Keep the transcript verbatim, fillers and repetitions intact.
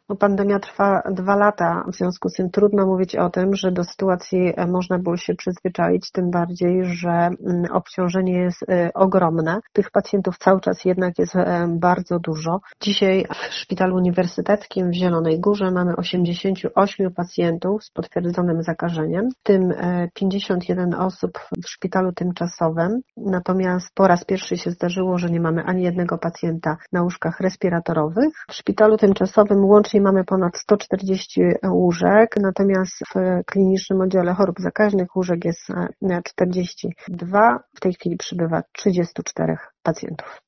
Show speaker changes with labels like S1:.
S1: No, pandemia trwa dwa lata, w związku z tym trudno mówić o tym, że do sytuacji można było się przyzwyczaić, tym bardziej, że obciążenie jest ogromne. Tych pacjentów cały czas jednak jest bardzo dużo. Dzisiaj w Szpitalu Uniwersyteckim w Zielonej Górze mamy osiemdziesięciu ośmiu pacjentów z potwierdzonym zakażeniem, w tym pięćdziesiąt jeden osób w szpitalu tymczasowym. Natomiast po raz pierwszy się zdarzyło, że nie mamy ani jednego pacjenta na łóżkach respiratorowych. W szpitalu tymczasowym łącznie mamy ponad sto czterdzieści łóżek, natomiast w klinicznym oddziale chorób zakaźnych łóżek jest czterdzieści dwa. W tej chwili przybywa trzydziestu czterech pacjentów.